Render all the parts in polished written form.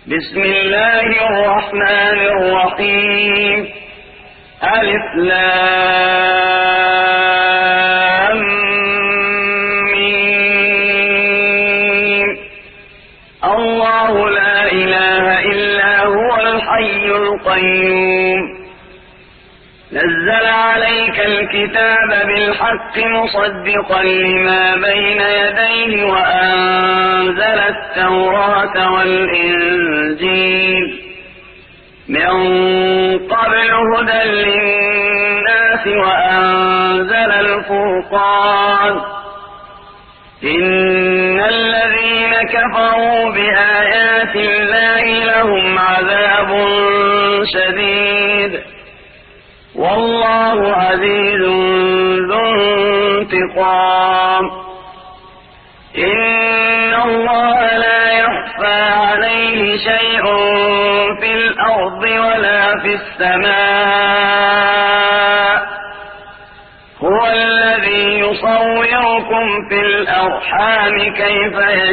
بسم الله الرحمن الرحيم. ألف لام ميم. الله لا إله إلا هو الحي القيوم. نزل عليك الكتاب بالحق مصدقا لما بين يديه وأنزل التوراة والإنجيل من قبل هدى للناس وأنزل الفرقان. إن الذين كفروا بآيات الله لهم عذاب شديد والله عزيز ذو انتقام. إن الله لا يخفى عليه شيء في الأرض ولا في السماء. هو الذي يصوركم في الأرحام كيف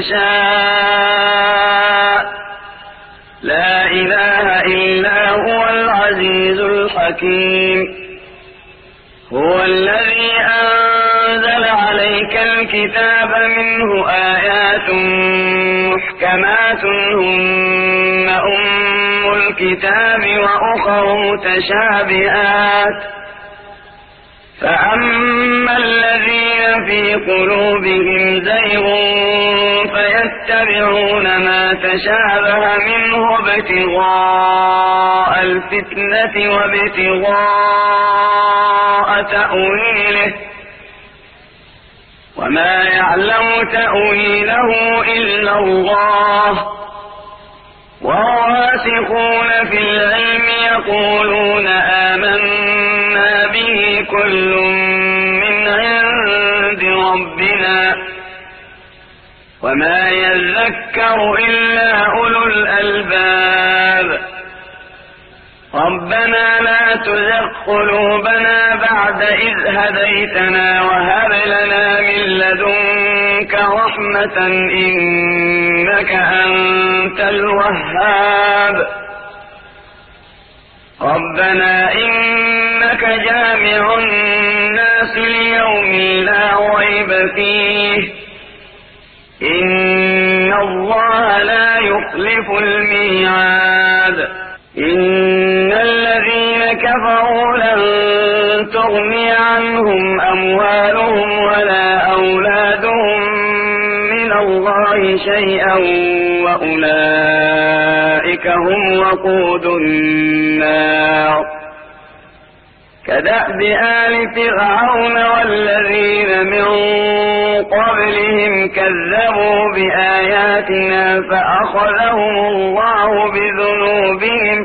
يشاء. لا إله إلا هو العزيز الحكيم. هو الذي أنزل عليك الكتاب منه آيات محكمات هن أم الكتاب وأخر متشابهات فأما الذين في قلوبهم زيغ فيتبعون ما تشابه منه ابتغاء الفتنة وابتغاء تأويله وما يعلم تأويله إلا الله. والراسخون في العلم يقولون آمنا به كل من عند ربنا وما يذكر إلا أولو الألباب. ربنا لا تزغ قلوبنا بعد إذ هديتنا وهب لنا من لدنك رحمة إنك أنت الوهاب. ربنا إنك جامع الناس ليوم لا ريب فيه إن الله لا يخلف الميعاد. إن الذين كفروا لن تغني عنهم أموالهم ولا أولادهم من الله شيئا وأولئك هم وقود النار. كدأب آل فرعون والذين من قبلهم كذبوا بآياتنا فأخذهم الله بذنوبهم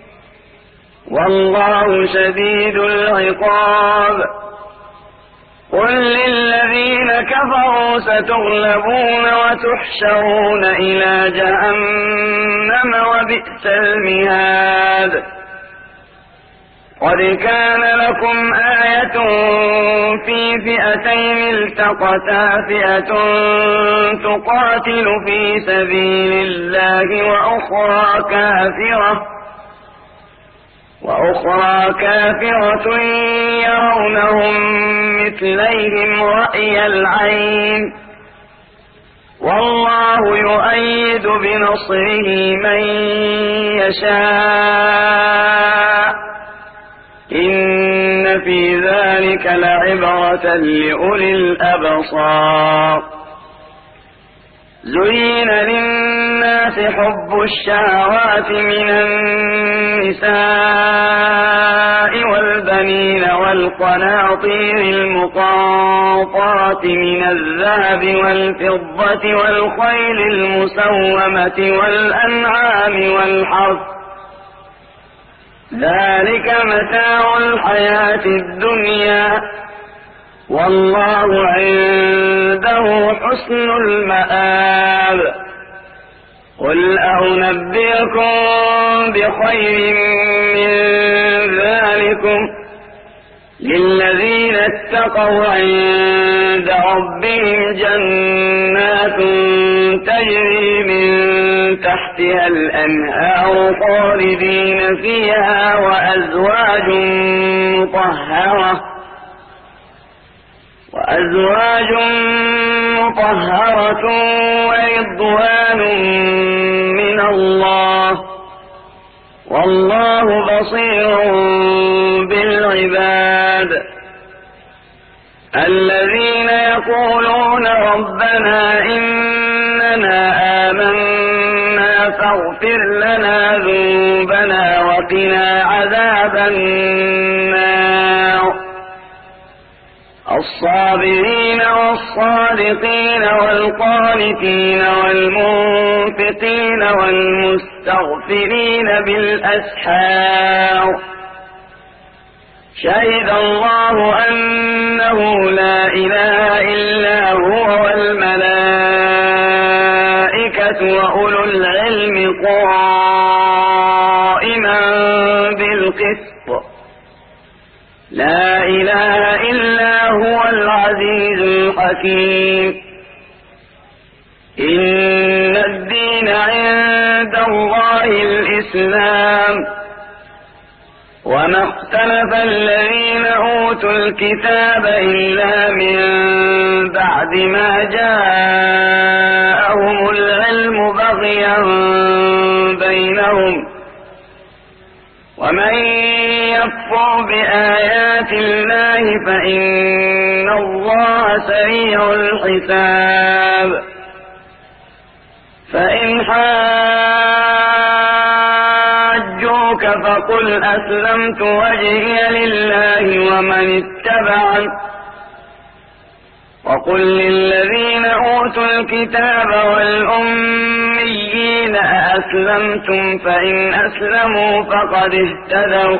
والله شديد العقاب. قل للذين كفروا ستغلبون وتحشرون إلى جهنم وبئس المهاد. قد كان لكم آية في فئتين التقتا فئة تقاتل في سبيل الله وأخرى كافرة يرونهم مثليهم رأي العين والله يؤيد بنصره من يشاء. إن في ذلك لعبرة لأولي الأبصار. زين للناس حب الشهوات من النساء والبنين والقناطير المقنطرة من الذهب والفضة والخيل المسومة والأنعام والحرث ذلك متاع الحياة الدنيا والله عنده حسن المآب. قل أنبئكم بخير من ذلكم للذين اتقوا عند ربهم جنات تجري من تحتها الأنهار خالدين فيها وأزواج مطهرة ورضوان من الله والله بصير بالعباد الذين يقولون ربنا إننا آمنا فاغفر لنا ذنوبنا وقنا عذاب النار الصابرين والصادقين والقانتين والمنفقين والمستغفرين بالأسحار شهد الله أنه لا إله إلا هو والملائكة وأولو العلم قائما بالقسط لا إله إلا هو العزيز الحكيم إن الدين عند الله الإسلام وما اختلف الذين أوتوا الكتاب إلا من بعد ما جاءهم العلم بغيا بينهم ومن يكفر بآيات الله فإن الله سريع الحساب فإن حاجوك فقل أسلمت وجهي لله ومن اتبعني وقل للذين أوتوا الكتاب والأميين أأسلمتم فإن أسلموا فقد اهتدوا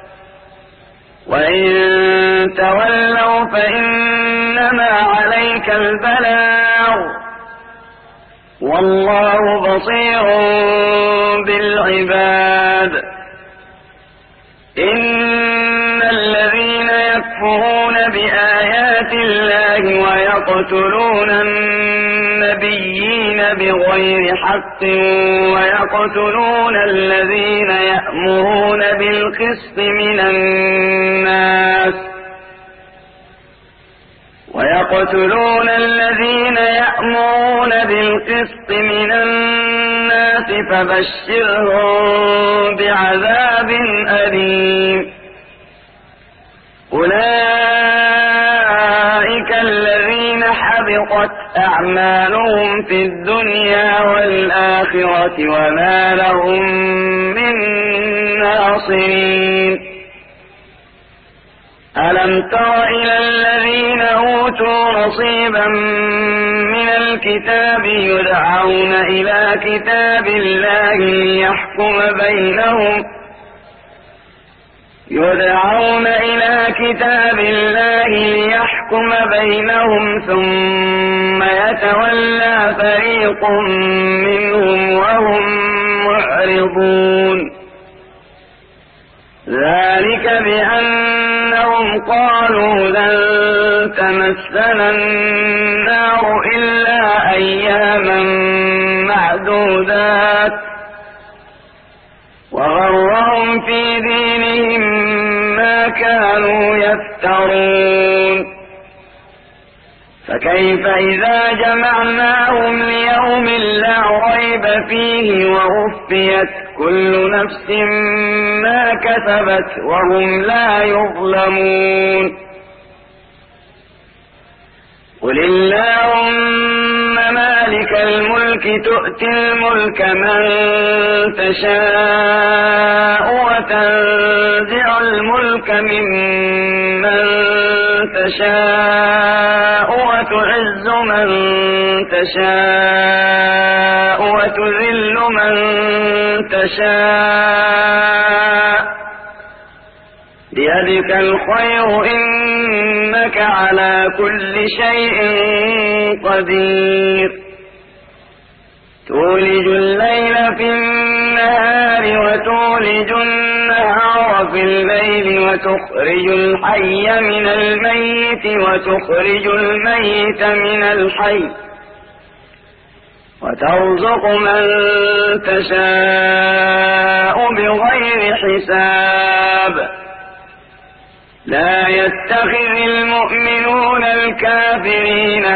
وإن تولوا فإنما عليك البلاغ والله بصير بالعباد إن الذين يكفرون بآيات الله ويقتلون النبيين بغير حق ويقتلون الذين يأمرون بالقسط من الناس فبشرهم بعذاب أليم أولئك الذين حبطت أعمالهم في الدنيا والآخرة وما لهم من ناصرين ألم تر إلى الذين أوتوا نصيبا من الكتاب يدعون إلى كتاب الله ليحكم بينهم ثم يتولى فريق منهم وهم معرضون ذلك بأنهم قالوا لن تمسنا النار إلا أياما معدودات وغرهم في دينهم ما كانوا يفترون فكيف إذا جمعناهم ليوم لا ريب فيه ووفيت كل نفس ما كسبت وهم لا يظلمون قل اللهم مالك الملك تؤتي الملك من تشاء وتنزع الملك ممن تشاء وتعز من تشاء وتذل من تشاء بيدك الخير إنك على كل شيء قدير تولج الليل في النهار وتولج النهار في الليل تخرج الحي من الميت وتخرج الميت من الحي وترزق من تشاء بغير حساب لا يتخذ المؤمنون الكافرين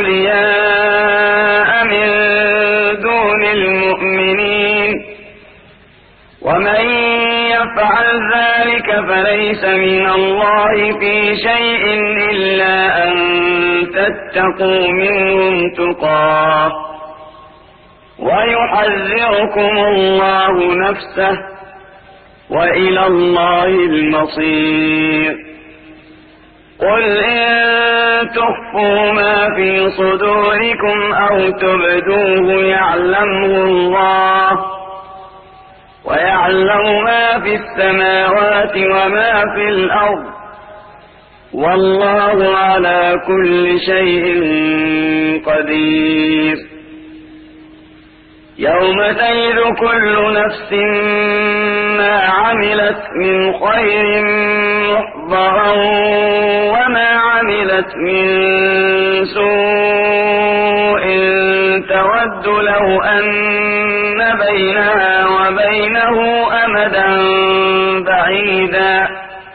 أولياء من دون المؤمنين ومن يفعل ذلك فليس من الله في شيء إلا أن تتقوا منهم تقاه ويحذركم الله نفسه وإلى الله المصير قل إن تخفوا ما في صدوركم أو تبدوه يعلمه الله ويعلم ما في السماوات وما في الأرض والله على كل شيء قدير يوم تجد كل نفس ما عملت من خير محضرا وما عملت من سوء تود لو أن بينها وبينه أمدا بعيدا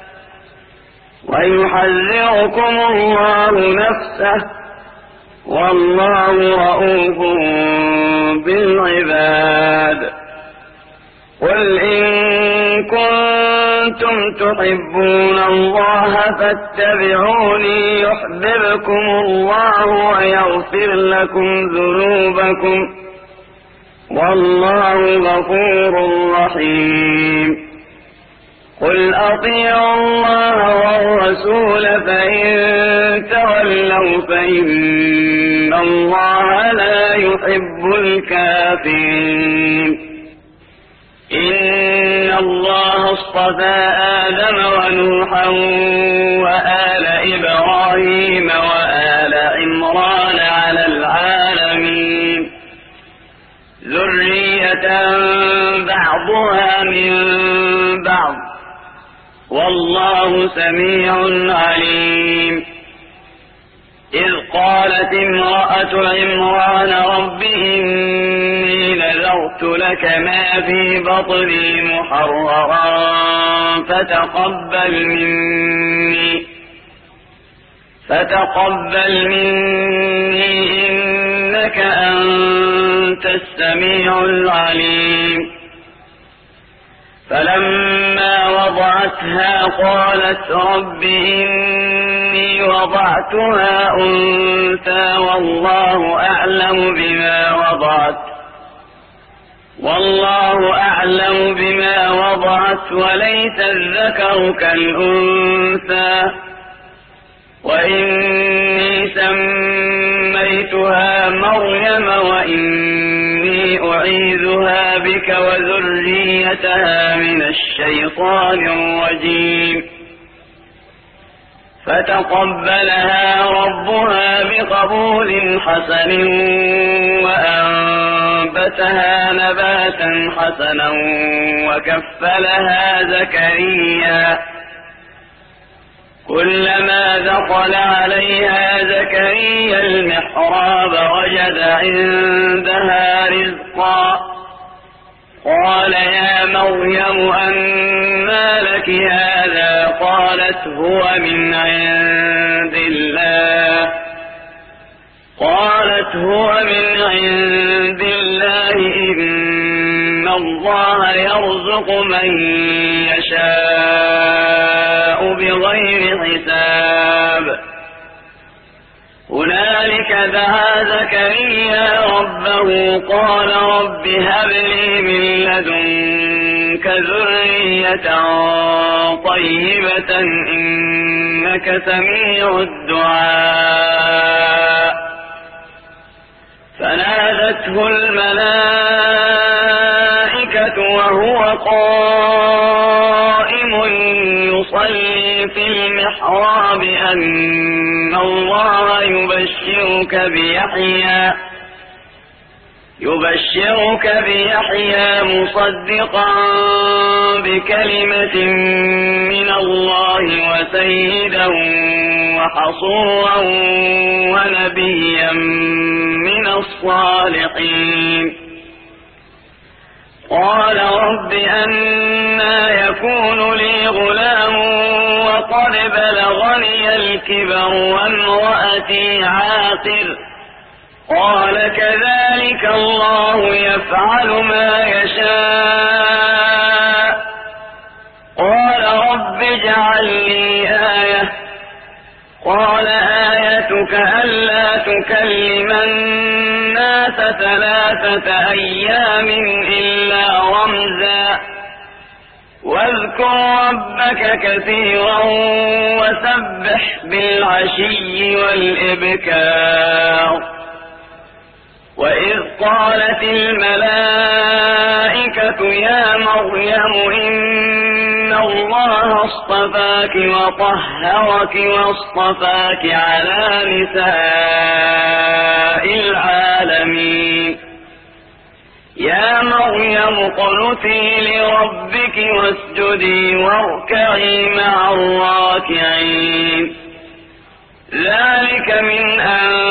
ويحذركم الله نفسه والله رؤوف بالعباد قل إن كنتم تحبون الله فاتبعوني يحببكم الله ويغفر لكم ذنوبكم والله غفور رحيم قل أطيعوا الله والرسول فإن تولوا فإن الله لا يحب الكافرين إن الله اصطفى آدم ونوحا وآل إبراهيم وآل عمران على العالمين ذرية بعضها من بعض والله سميع عليم إذ قالت امرأة عمران رب إني نذرت لك ما في بطني محررا فتقبل مني إنك أنت السميع العليم فلما وضعتها قالت رب إني وضعتها أنثى والله أعلم بما وضعت وليس الذكر كالأنثى وإني سميتها مريم وإني أعيذها بك وذريتها من الشيطان الرجيم فتقبلها ربها بقبول حسن وأنبتها نباتا حسنا وكفلها زكريا كلما دخل عليها زكريا المحراب وجد عندها رزقا قال يا مريم أنى لك هذا قالت هو من عند الله إن الله يرزق من يشاء بغير حساب هنالك دعا زكريا ربه قال رب هب لي من لدنك ذرية طيبة إنك سميع الدعاء فنادته الملائكة وهو قائم يصلي في المحراب أن الله يبشرك يبشرك بيحيى مصدقا بكلمة من الله وسيدا وحصورا ونبيا من الصالحين قال رب أنى يكون لي غلام وقد بلغني الكبر وامرأتي عاقر قال كذلك الله يفعل ما يشاء قال رب اجعل لي آية قال آيتك ألا تكلم الناس 3 أيام إلا رمزا واذكر ربك كثيرا وسبح بالعشي والإبكار وإذ قالت الملائكة يا مريم إن الله اصطفاك وطهرك واصطفاك على نساء العالمين يا مريم اقنتي لربك واسجدي واركعي مع الراكعين ذلك من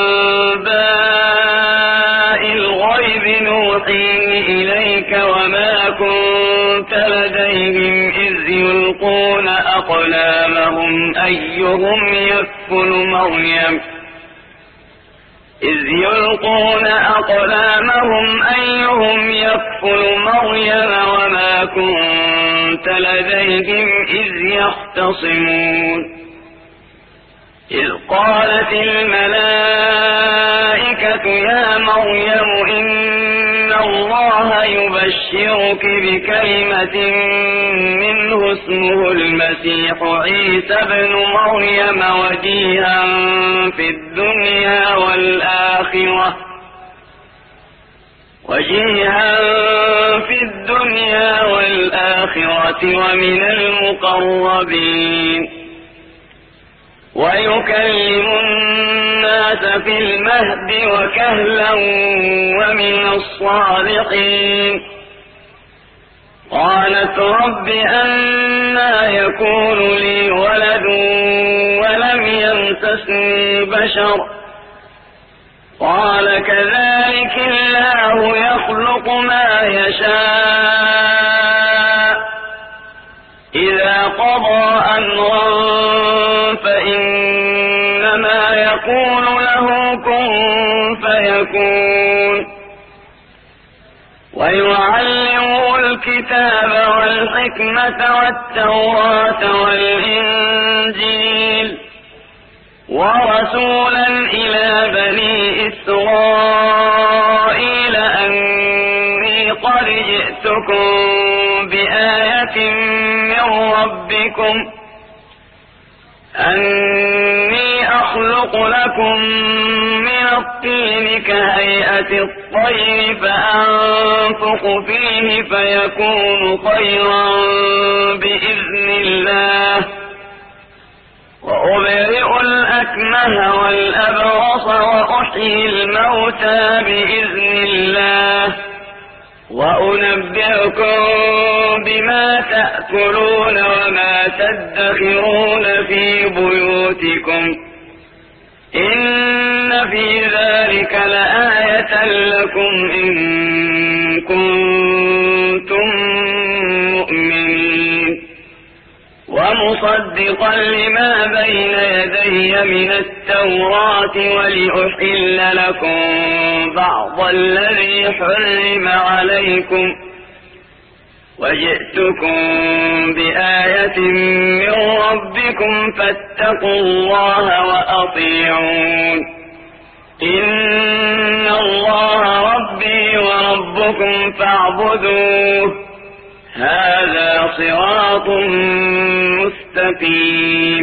أنباء الغيب نوحيه إليك وما كنت لديهم إذ يلقون أقلامهم أيهم يكفل مريم وما كنت لديهم إذ يختصمون إذ قالت الملائكة يا مريم إن الله يبشرك بكلمة منه اسمه المسيح عيسى بن مريم وجيها في الدنيا والآخرة ومن المقربين ويكلم الناس في المهد وكهلا ومن الصالحين قالت رب أنى يكون لي ولد ولم يمسسني بشر قال كذلك الله يخلق ما يشاء إذا قضى أمرا فإنما يقول له كن فيكون ويعلمه الكتاب والحكمة والتوراة والإنجيل ورسولا إلى بني إسرائيل أني قد جئتكم بآية من ربكم أني أخلق لكم من الطين كهيئة الطير فأنفخ فيه فيكون طيرا بإذن الله وأبرئ الأكمه والأبرص وأحيي الموتى بإذن الله وأنبئكم بما تأكلون وما تدخرون في بيوتكم إن في ذلك لآية لكم إن كنتم مؤمنين ومصدقا لما بين يدي من التوراة ولأحل لكم بعض الذي حرم عليكم وجئتكم بآية من ربكم فاتقوا الله وأطيعون إن الله ربي وربكم فاعبدوه هذا صراط مستقيم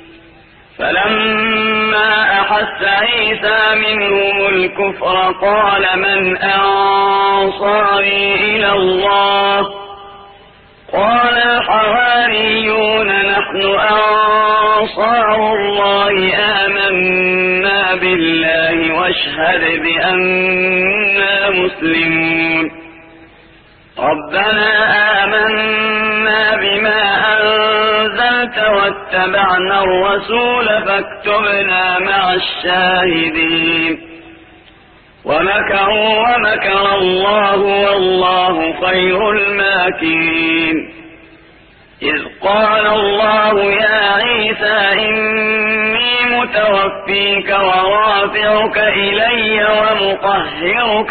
فلما أحس عيسى منهم الكفر قال من أنصاري إلى الله قال الحواريون نحن أنصار الله آمنا بالله واشهد بأننا مسلمون ربنا آمنا بما أنزلت واتبعنا الرسول فاكتبنا مع الشاهدين ومكروا ومكر الله والله خير الماكرين إذ قال الله يا عيسى إني متوفيك ورافعك إلي ومطهرك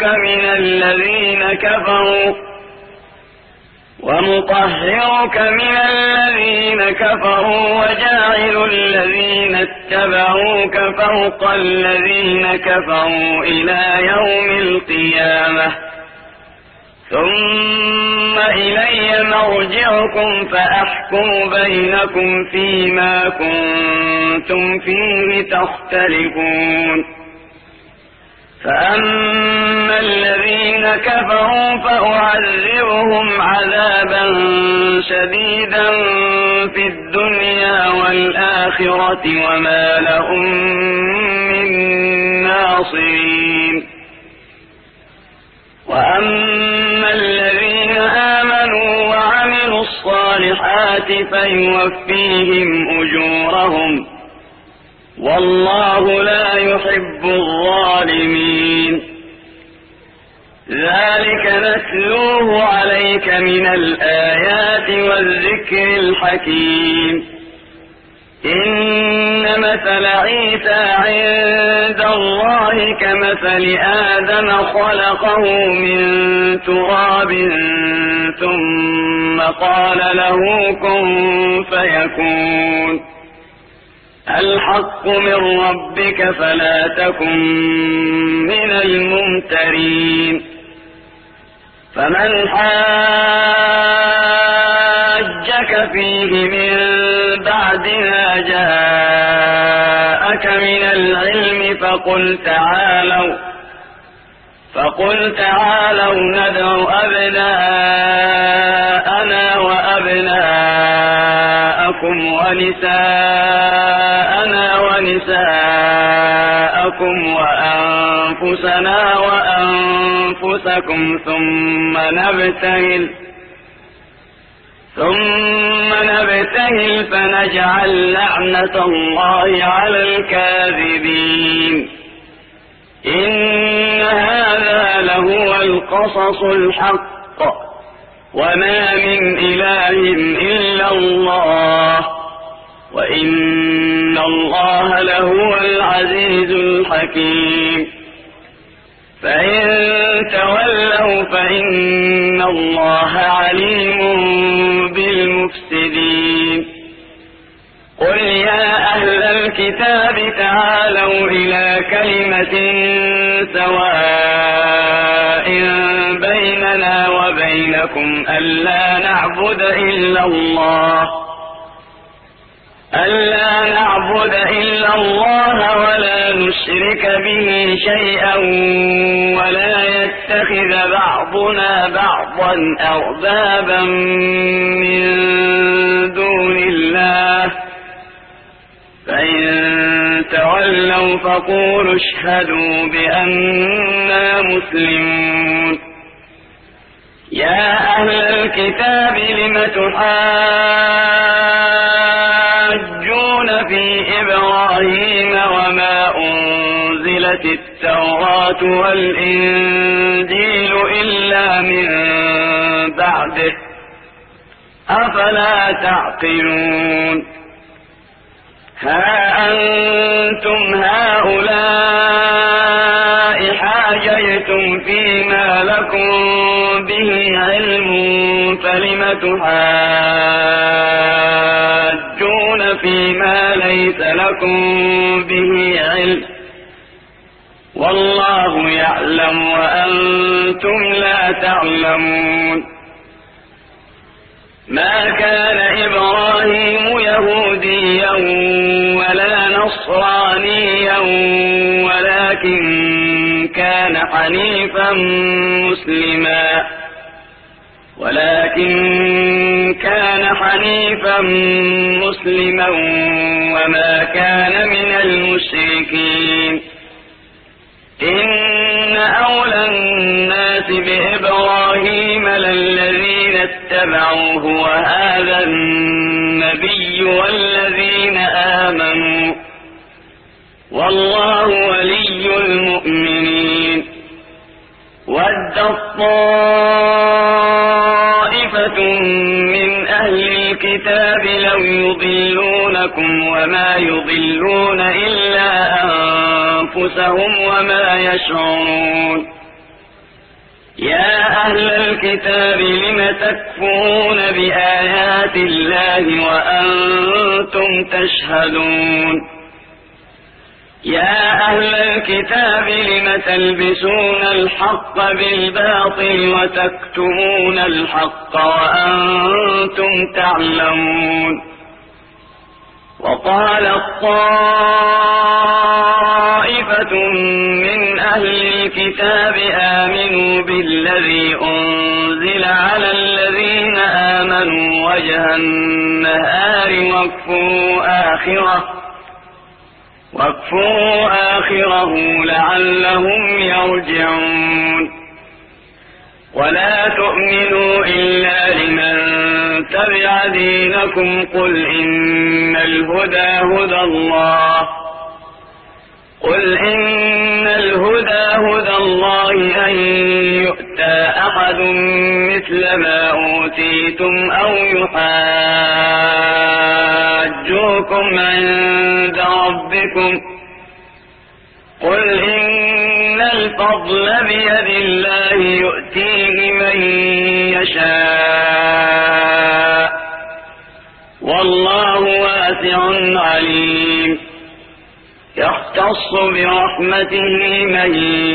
من الذين كفروا وجاعل الذين اتبعوك فوق الذين كفروا إلى يوم القيامة ثم إلي مرجعكم فأحكم بينكم فيما كنتم فيه تختلفون فأما الذين كفروا فأعذبهم عذابا شديدا في الدنيا والآخرة وما لهم من ناصرين وأما الذين آمنوا وعملوا الصالحات فيوفيهم أجورهم والله لا يحب الظالمين ذلك نتلوه عليك من الآيات والذكر الحكيم إن مثل عيسى عند الله كمثل آدم خلقه من تراب ثم قال له كن فيكون الحق من ربك فلا تكن من الممترين فمن حاجك فيه من بعد ما جاءك من العلم فقل تعالوا ندعو أبناءنا وأبناءكم ونساءنا ونساءكم وأنفسنا وأنفسكم ثم نبتهل فنجعل لعنة الله على الكاذبين إن هذا لهو القصص الحق وما من إله إلا الله وإن الله لهو العزيز الحكيم فإن تولوا فإن الله عليم بالمفسدين قل يا أهل الكتاب تعالوا إلى كلمة سواء بيننا وبينكم ألا نعبد إلا الله ولا نشرك به شيئا ولا يتخذ بعضنا بعضا أربابا من دون الله فإن تولوا فقولوا اشهدوا بأننا مسلمون يا أهل الكتاب لم تحاجون في إبراهيم وما أنزلت التوراة والإنجيل إلا من بعده أفلا تعقلون ها أنتم هؤلاء حاججتم فيما لكم به علم فلم تحاجون فيما ليس لكم به علم والله يعلم وأنتم لا تعلمون ما كان إبراهيم يهوديا ولا نصرانيا ولكن كان حنيفا مسلما وما كان من المشركين إن أولى الناس بإبراهيم للذين اتبعوه وهذا النبي والذين آمنوا والله ولي المؤمنين ودت طائفة من أهل الكتاب لو يضلونكم وما يضلون إلا أنفسهم وما يشعرون يا أهل الكتاب لم تكفرون بآيات الله وأنتم تشهدون يا أهل الكتاب لم تلبسون الحق بالباطل وتكتمون الحق وأنتم تعلمون وقالت طائفة من أهل الكتاب آمنوا بالذي أنزل على الذين آمنوا وجه النهار واكفروا آخره لعلهم يرجعون ولا تؤمنوا إلا لمن تبع دينكم قل إن الهدى هدى الله أن يؤتى أحد مثل ما أوتيتم أو يحاجوكم عند ربكم قل إن الفضل بيد الله يؤتيه من يشاء والله واسع عليم يختص برحمته من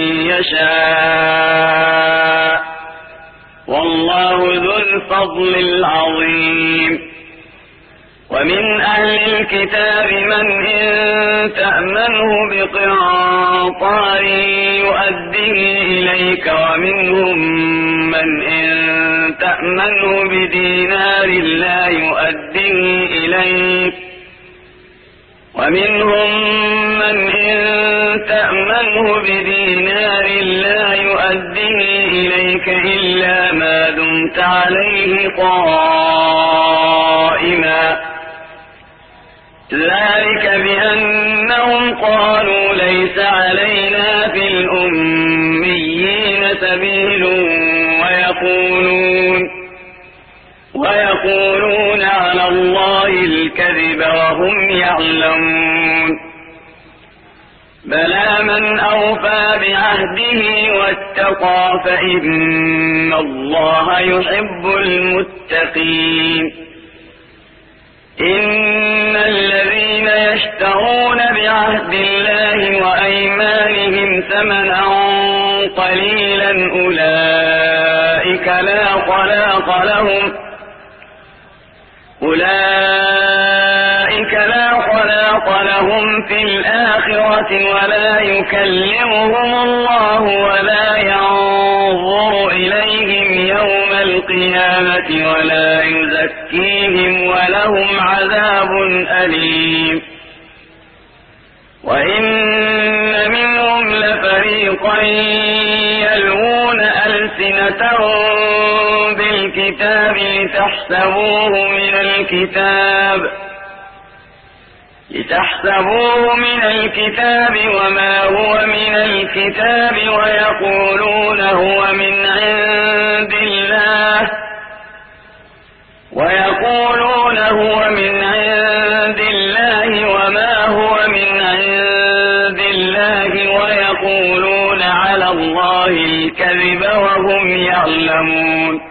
يشاء والله ذو الفضل العظيم ومن أهل الكتاب من إن تأمنه بقنطار يؤديه إليك ومنهم من إن تأمنه بدينار لا يؤديه إليك ومنهم من إن تأمنه بدينار لا يؤديه إليك إلا ما دمت عليه قائما ذلك بأنهم قالوا ليس علينا في الأميين سبيل ويقولون على الله الكذب وهم يعلمون بلى من أوفى بعهده واتقى فإن الله يحب المتقين إن الذين يشترون بعهد الله وأيمانهم ثمنا قليلا أولئك لا خلاق لهم في الآخرة ولا يكلمهم الله ولا ينظر إليهم يوم القيامة ولا يزكيهم ولهم عذاب أليم وإن منهم لفريقا يلوون ألسنتهم بالكتاب لتحسبوه من الكتاب وما هو من الكتاب ويقولون هو من عند الله وما هو من عند الله ويقولون على الله الكذب وهم يعلمون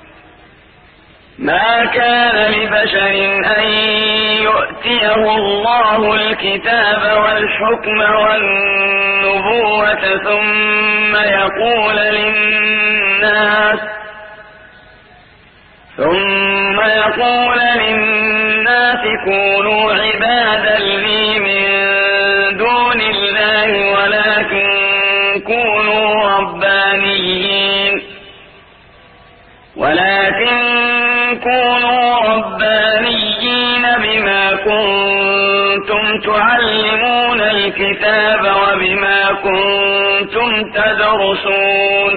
ما كان لبشر أن يؤتيه الله الكتاب والحكم والنبوة ثم يقول للناس كونوا عبادا لي من دون الله ولكن كونوا ربانيين ربانيين بما كنتم تعلمون الكتاب وبما كنتم تدرسون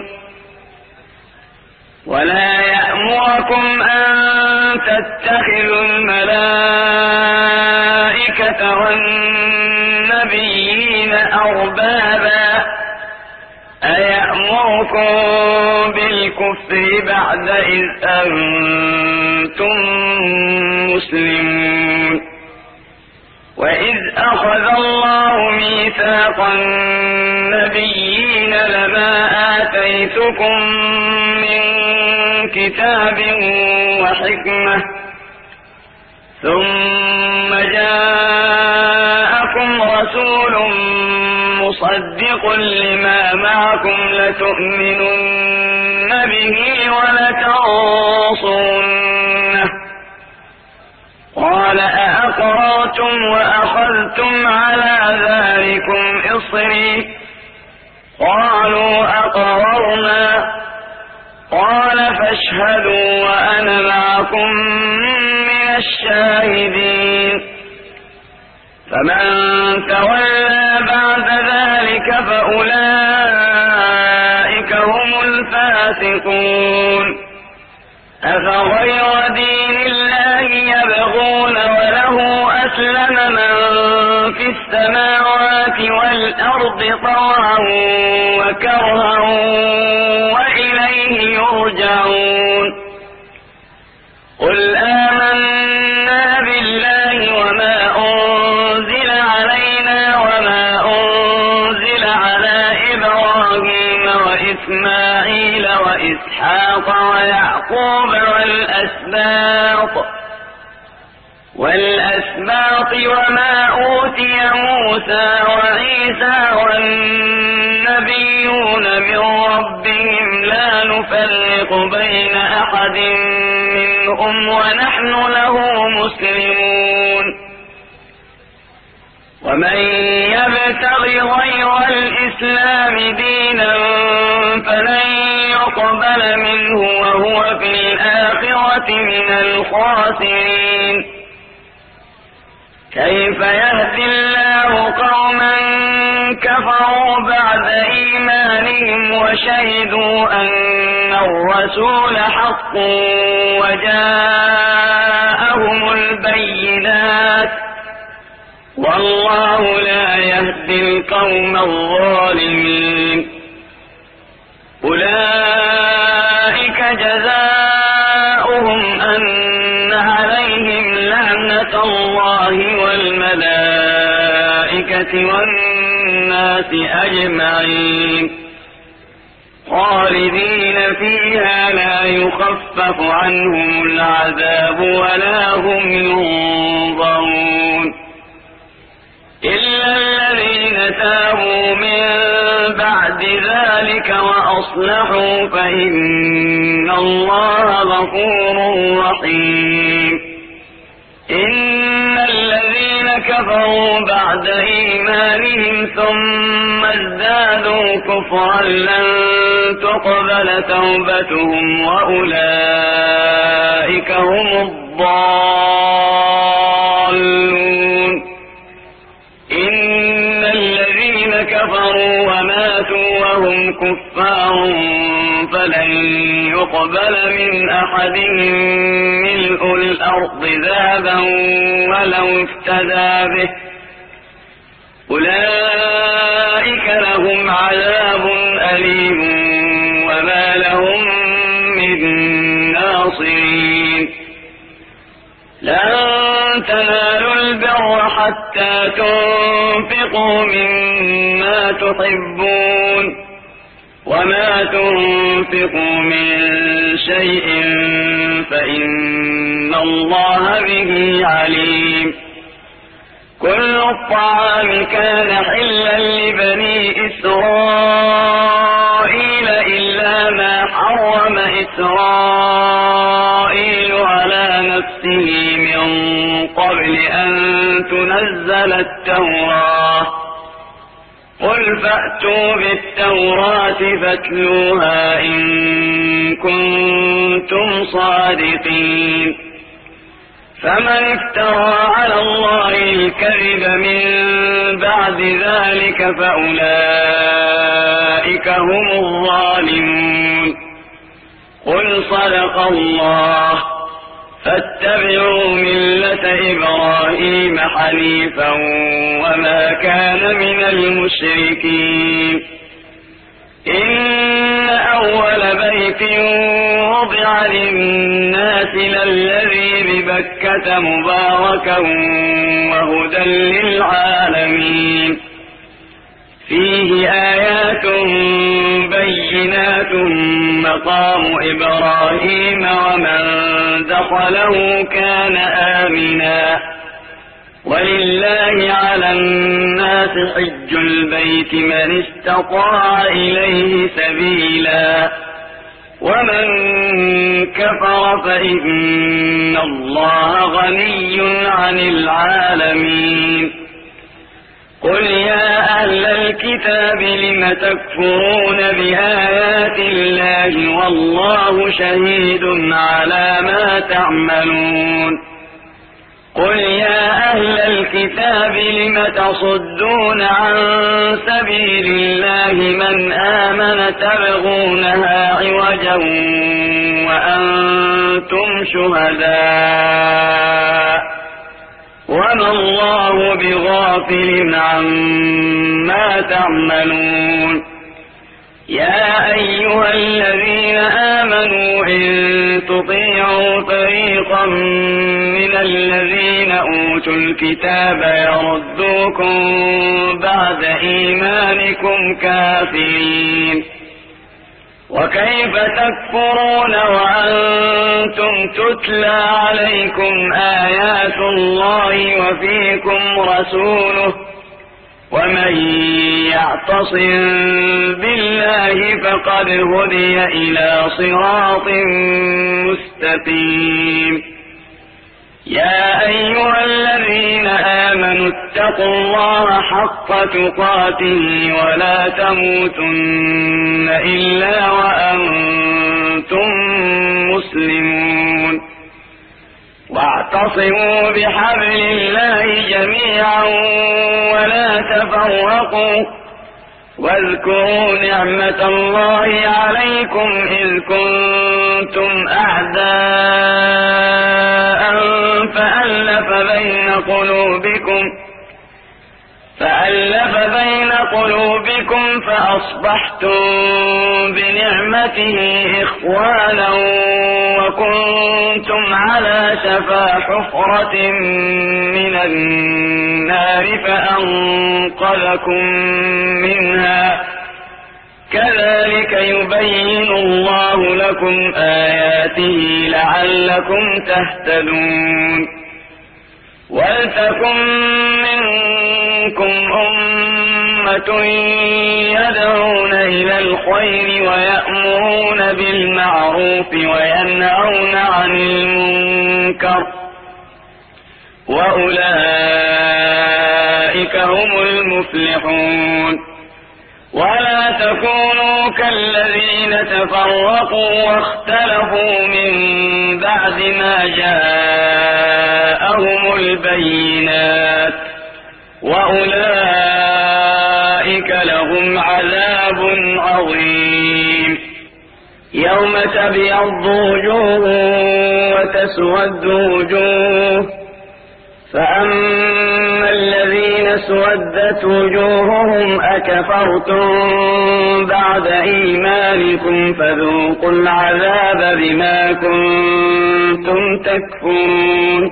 ولا يأمركم أن تتخذوا الملائكة والنبيين أربابا أيأمركم بالكفر بعد إذ أنتم مسلمون وإذ أخذ الله ميثاق النبيين لما آتيتكم من كتاب وحكمة ثم جاءكم رسول مصدق لما معكم لتؤمنن به ولتنصرنه قال أأقررتم وأخذتم على ذلكم إصري قالوا أقررنا قال فاشهدوا وأنا معكم من الشاهدين فمن تولى بعد ذلك فأولئك هم الفاسقون أفغير دين الله يبغون وله أسلم من في السماوات والأرض طوعا وكرها وإليه يرجعون قل آمنا بالله وما أنزل علينا وما أنزل على إبراهيم وإسماعيل وإسحاق ويعقوب والأسباط وما أوتي موسى وعيسى والنبيون من ربهم لا نفرق بين أحد منهم ونحن له مسلمون ومن يبتغ غير الإسلام دينا فلن يقبل منه وهو في الآخرة من الخاسرين كيف يهدي الله قوما كفروا بعد إيمانهم وشهدوا أن الرسول حق وجاءهم البينات والله لا يهدي القوم الظالمين أولئك جزاؤهم أن عليهم لعنة الله والملائكة والناس أجمعين خالدين فيها لا يخفف عنهم العذاب ولا هم ينظرون إلا الذين تابوا من بعد ذلك وأصلحوا فإن الله غفور رحيم إن الذين كفروا بعد إيمانهم ثم ازدادوا كفرا لن تقبل توبتهم وأولئك هم الضالون إن الذين كفروا وماتوا وهم كفار فلن يقبل من أحدهم ملء الأرض ذهبا ولو افتدى به أولئك لهم عذاب أليم وما لهم من ناصرين لن تنالوا البر حتى تنفقوا مما تحبون وما تنفقوا من شيء فإن الله به عليم كل الطعام كان حلا لبني إسرائيل إلا ما حرم إسرائيل على نفسه من قبل أن تنزل التوراة قل فأتوا بالتوراة فاتلوها إن كنتم صادقين فمن افترى على الله الكذب من بعد ذلك فأولئك هم الظالمون. قل صدق الله، فاتبعوا ملة إبراهيم حنيفا وما كان من المشركين. إن أول بيت وضع للناس للذي ببكة مباركا وهدى للعالمين، فيه آيات بينات مقام إبراهيم ومن دخله كان آمنا، ولله على الناس حج البيت من استطاع إليه سبيلا، ومن كفر فإن الله غني عن العالمين. قل يا أهل الكتاب لم تكفرون بآيات الله والله شهيد على ما تعملون. قل يا أهل الكتاب لم تصدون عن سبيل الله من آمن تبغونها عوجا وأنتم شهداء وما الله بغافل عما تعملون. يا أيها الذين آمنوا إن تطيعوا فريقا من الذين أوتوا الكتاب يردوكم بعد إيمانكم كافرين، وكيف تكفرون وأنتم تتلى عليكم آيات الله وفيكم رسوله، ومن يعتصم بالله فقد هدي إلى صراط مستقيم. يا أيها الذين آمنوا اتقوا الله حق تقاته ولا تموتن إلا وأنتم مسلمون، واعتصموا بحبل الله جميعا ولا تفرقوا، واذكروا نعمة الله عليكم إذ كنتم أعداء فألف بين قلوبكم فأصبحتم بنعمته إخوانا وكنتم على شفا حفرة من النار فأنقذكم منها، كذلك يبين الله لكم آياته لعلكم تهتدون. ولتكن منكم أمة يدعون إلى الخير ويأمرون بالمعروف وينهون عن المنكر، وأولئك هم المفلحون. ولا تكونوا كالذين تفرقوا واختلفوا من بعد ما جاءهم البينات، وأولئك لهم عذاب عظيم. يوم تبيض وجوه وتسود وجوه، فأما الذين اسودت وجوههم أكفرتم بعد إيمانكم فذوقوا العذاب بما كنتم تكفرون.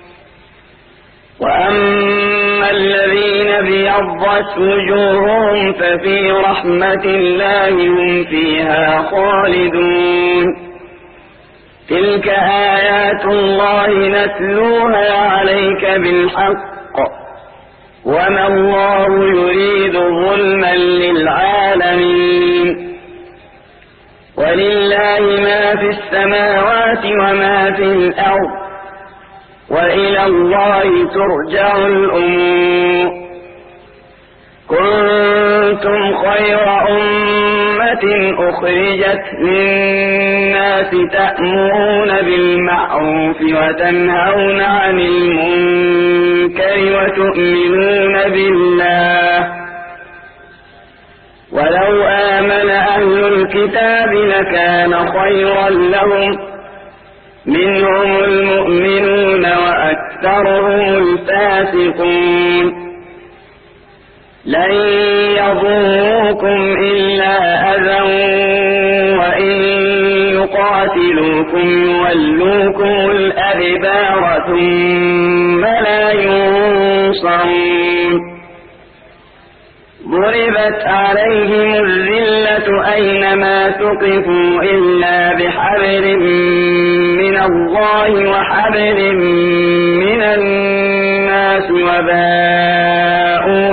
وأما الذين ابيضت وجوههم ففي رحمة الله هم فيها خالدون. تلك آيات الله نتلوها عليك بالحق، وما الله يريد ظلما للعالمين. ولله ما في السماوات وما في الأرض، وإلى الله ترجع الأمور. كنتم خير أمة أخرجت للناس تأمرون بالمعروف بالمعروف وتنهون عن المنكر وتؤمنون بالله ولو آمن أهل الكتاب لكان خيرا لهم منهم المؤمنون وأكثرهم الفاسقون لن يضروكم إلا أذى وإن يقاتلوكم يولوكم الأدبار ثم لا ينصرون ضربت عليهم الذلة أينما ثقفوا إلا بحبل من الله وحبل من الناس وباءوا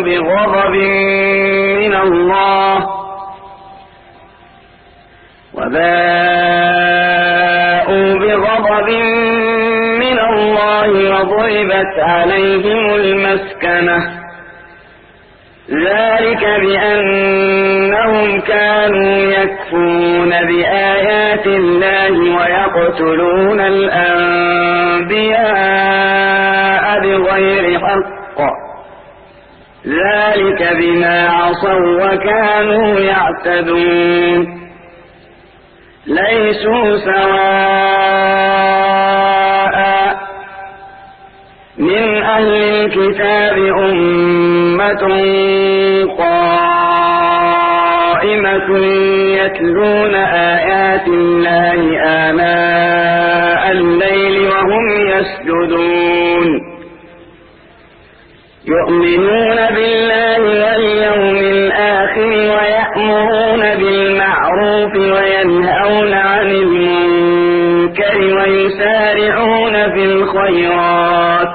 بغضب من الله وضربت عليهم المسكنة ذلك بأنهم كانوا يكفرون بآيات الله ويقتلون الأنبياء بغير حق ذلك بما عصوا وكانوا يعتدون ليسوا سواء من أهل الكتاب أمة قائمة يتلون آيات الله آناء الليل وهم يسجدون يؤمنون بالله واليوم الآخر ويأمرون بالمعروف وينهون عن المنكر ويسارعون في الخيرات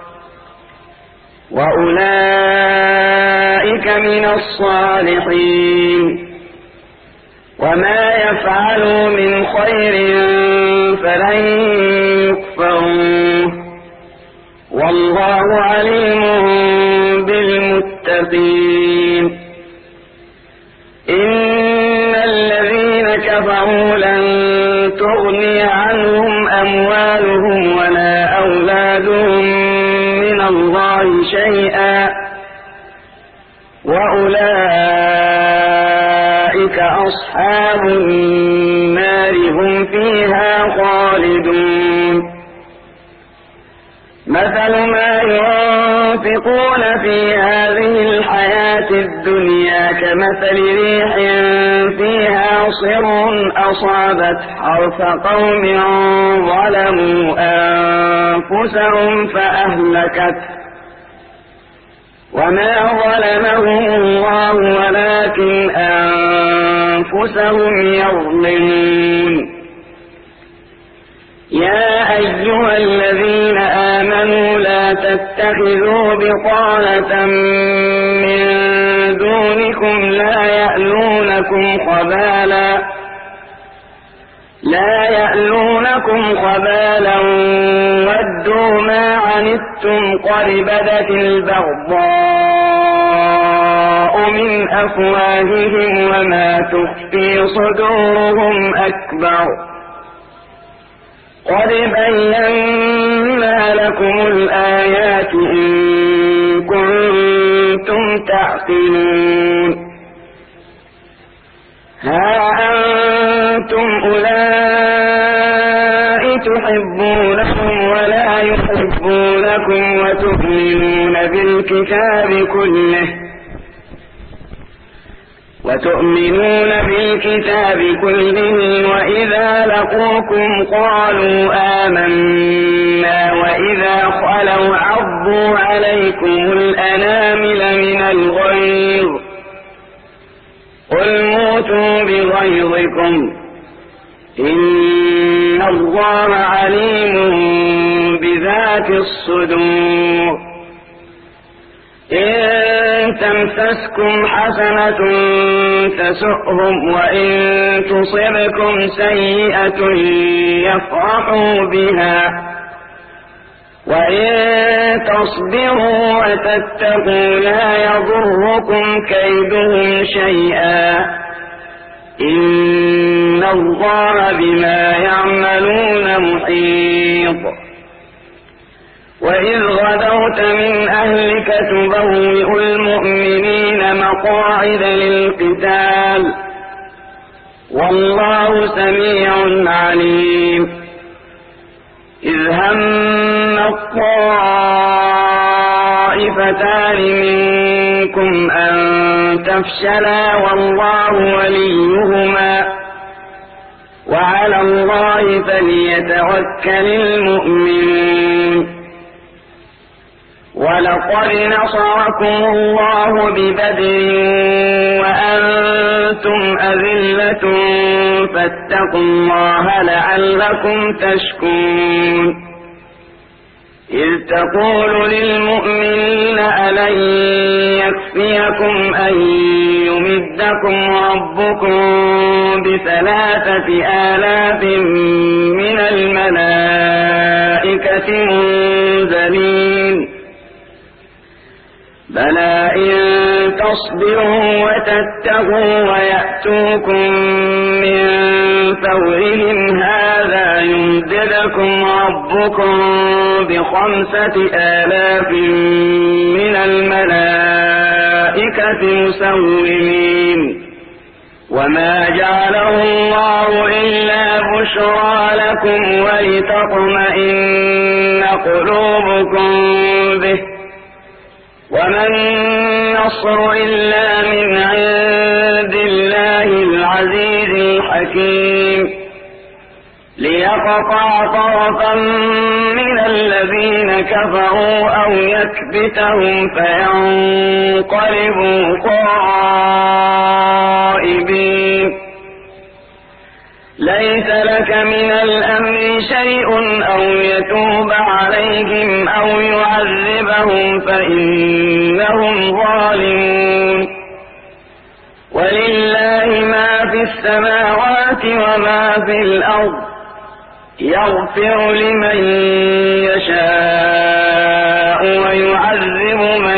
وأولئك من الصالحين وما يفعلوا من خير فلن يكفروه والله عليم بالمتقين إن الذين كفروا لن تغني عنهم أموالهم ولا أولادهم من الله شيئا وأولئك أصحاب النار هم فيها خالدون مثل ما ينفقون في هذه الحياة الدنيا كمثل ريح فيها صر أصابت حرث قوم ظلموا أنفسهم فأهلكت وما ظلمهم الله ولكن أنفسهم يظلمون يا أيها الذين آمنوا لا تتخذوا بطانة من دونكم لا يألونكم خبالا ودوا ما عنتم قد بدت البغضاء من أفواههم وما تخفي صدورهم أكبر قد بينا لكم الآيات إن كنتم تعقلون ها أنتم أولئك تحبونهم ولا يحبونكم وتؤمنون بالكتاب كله وإذا لقوكم قالوا آمنا وإذا خلوا عضوا عليكم الأنامل من الغيظ قل موتوا بغيظكم إن الله عليم بذات الصدور إن تمسسكم حسنة تسؤهم وإن تصبكم سيئة يفرحوا بها وإن تصبروا وتتقوا لا يضركم كيدهم شيئا وتؤمنون بالله ورسوله وتخشون الله وما يريد الله ليجعل عليكم في الدين من حرج ولكن يريد ليطهركم ويتم نعمته عليكم وليتم عليكم نعمته ويتم عليكم آياته لعلكم تشكرون إن الله بما يعملون محيط وإذ غدوت من أهلك تبوئ المؤمنين مقاعد للقتال والله سميع عليم إذ هم الطائفتان منكم أن تفشلا والله وليهما وعلى الله فليتوكل المؤمنون ولقد نصركم الله ببدر وأنتم أذلة فاتقوا الله لعلكم تشكرون إذ تقول للمؤمنين ألن يكفيكم أن يمدكم ربكم ب3,000 من الملائكة منزلين بلى إن تصبروا وتتقوا ويأتوكم من فورهم هذا يمددكم ربكم ب5,000 من الملائكة مسومين وما جعله الله إلا بشرى لكم ولتطمئن قلوبكم به وما النصر إلا من عند الله العزيز الحكيم ليقطع طرفا من الذين كفروا أو يكبتهم فينقلبوا خائبين ليس لك من الأمر شيء أو يتوب عليهم أو يعذبهم فإنهم ظالمون ولله ما في السماوات وما في الأرض يغفر لمن يشاء ويعذب من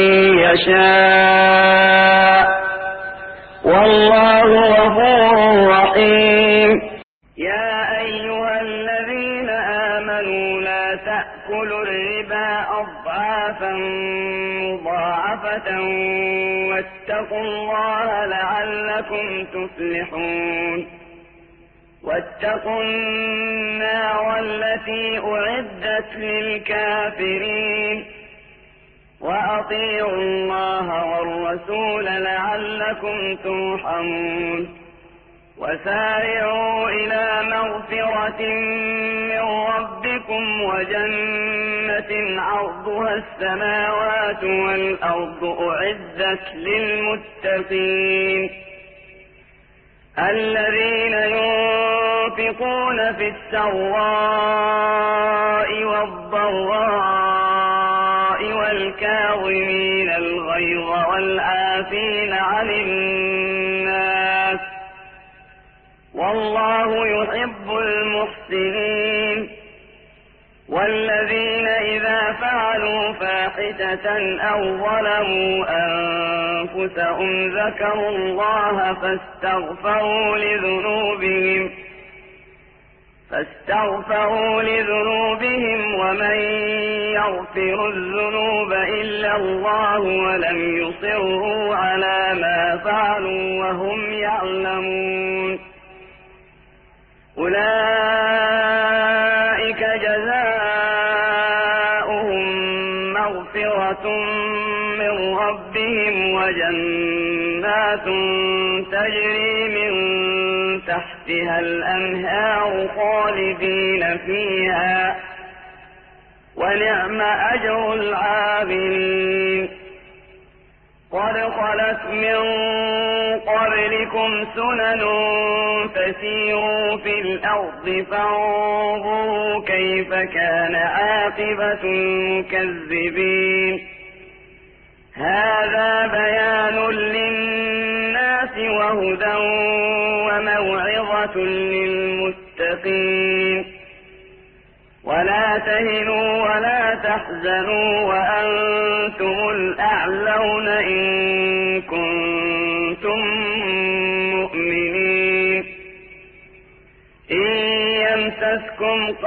يشاء والله غفور رحيم يا أيها الذين آمنوا لا تأكلوا الربا أضعافا مضاعفة واتقوا الله لعلكم تفلحون واتقوا النار التي أعدت للكافرين وأطيعوا الله والرسول لعلكم ترحمون وسارعوا إلى مغفرة من ربكم وجنة عرضها السماوات والأرض أعدت للمتقين الذين ينفقون في السراء والضراء والكاظمين الغيظ والعافين عن الناس والله يحب المحسنين والذين إذا فعلوا فاحشة أو ظلموا أنفسهم ذكروا الله فاستغفروا لذنوبهم ومن يغفر الذنوب إلا الله ولم يصروا على ما فعلوا وهم يعلمون أولئك جزاؤهم مغفرة من ربهم وجنات تجري من تحتها الأنهار خالدين فيها ونعم أجر العاملين قد خلت من قبلكم سنن فسيروا في الأرض فانظروا كيف كان عاقبة المكذبين هذا بيان للناس وهدى وموعظة للمتقين ولا تهنوا ولا تحزنوا وأنتم الأعلون إن كنتم مؤمنين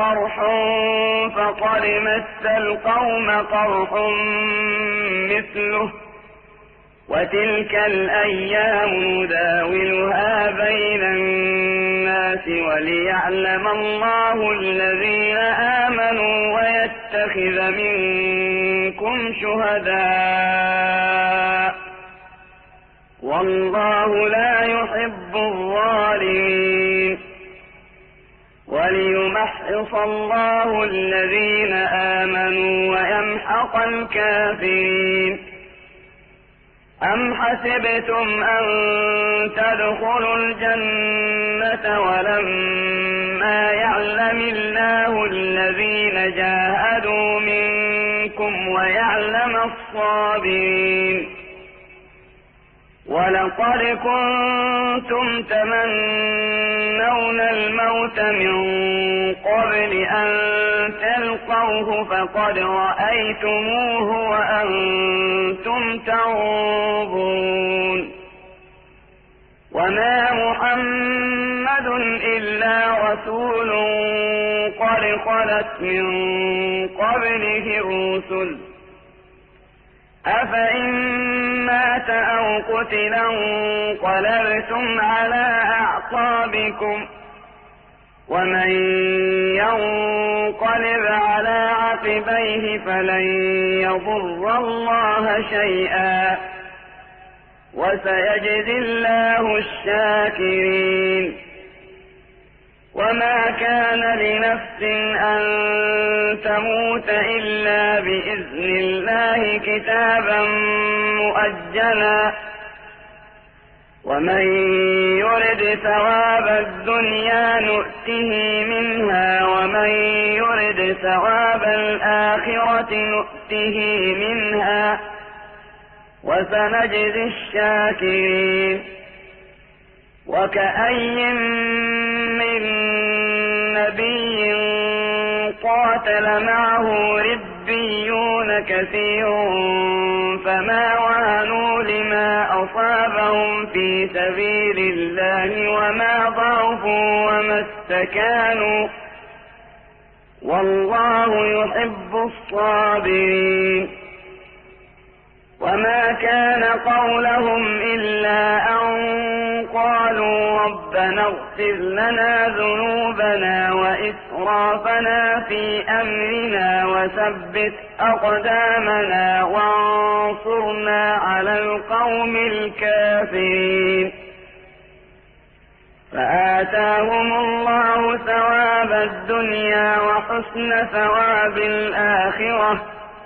قرح فقد مس القوم قرح مثله وتلك الأيام نداولها بين الناس وليعلم الله الذين آمنوا ويتخذ منكم شهداء والله لا يحب الظالمين وليمحص الله الذين آمنوا ويمحق الكافرين. أم حسبتم أن تدخلوا الجنة ولما يعلم الله الذين جاهدوا منكم ويعلم الصابرين ولقد كنتم تمنون الموت من قبل أن تلقوه فقد رأيتموه وأنتم تنظرون وما محمد إلا رسول قد خلت من قبله الرسل أفإن مات أو قتل انقلبتم على أعقابكم ومن ينقلب على عقبيه فلن يضر الله شيئا وسيجزي الله الشاكرين. وما كان لنفس أن تموت إلا بإذن الله كتابا مؤجلا ومن يرد ثواب الدنيا نؤته منها ومن يرد ثواب الآخرة نؤته منها وسنجزي الشاكرين. وكأي من نبي قاتل معه ربيون كثير فما وهنوا لما أصابهم في سبيل الله وما ضعفوا وما استكانوا والله يحب الصابرين. وما كان قولهم إلا أن قالوا ربنا اغفر لنا ذنوبنا وإسرافنا في أمرنا وثبت أقدامنا وانصرنا على القوم الكافرين فآتاهم الله ثواب الدنيا وحسن ثواب الآخرة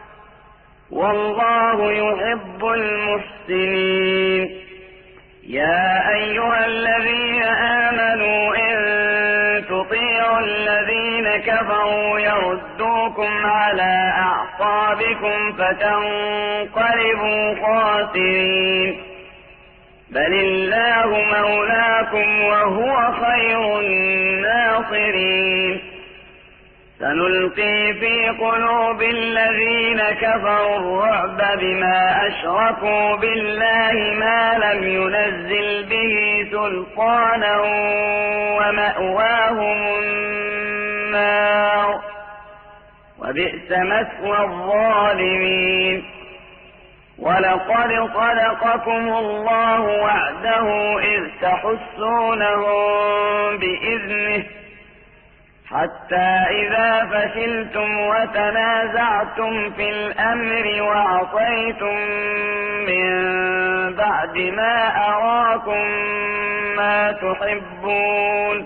والله يحب المحسنين. يا أيها الذين آمنوا إن تطيعوا الذين كفروا يردوكم على أعقابكم فتنقلبوا خاسرين بل الله مولاكم وهو خير الناصرين. سنلقي في قلوب الذين كفروا الرعب بما أشركوا بالله ما لم ينزل به سلطانا ومأواهم النار وبئس مثوى الظالمين. ولقد صدقكم الله وعده إذ تحسونهم بإذنه حتى إذا فشلتم وتنازعتم في الأمر وعصيتم من بعد ما أراكم ما تحبون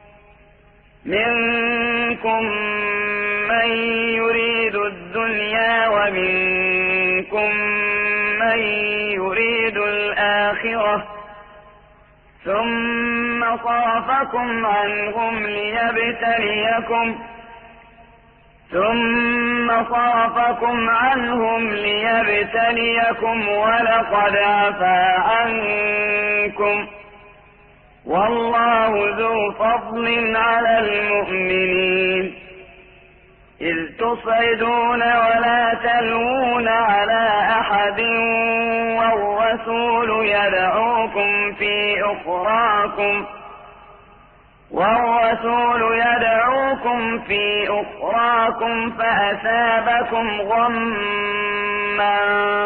منكم من يريد الدنيا ومنكم من يريد الآخرة ثم صرفكم عنهم ليبتليكم ولقد عفا عنكم والله ذو فضل على المؤمنين إذ تصعدون ولا تلوون على أحد والرسول يدعوكم في أخراكم والرسول يدعوكم في أخراكم فأثابكم غما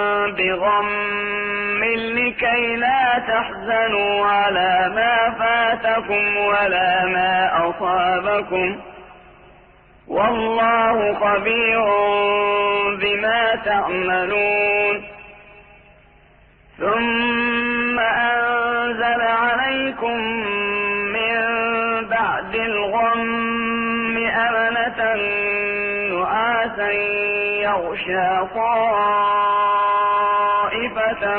بغم لكي لا تحزنوا على ما فاتكم ولا ما أصابكم والله خبير بما تعملون. ثم أنزل عليكم من بعد الغم أمنة نعاسا يغشى طائفة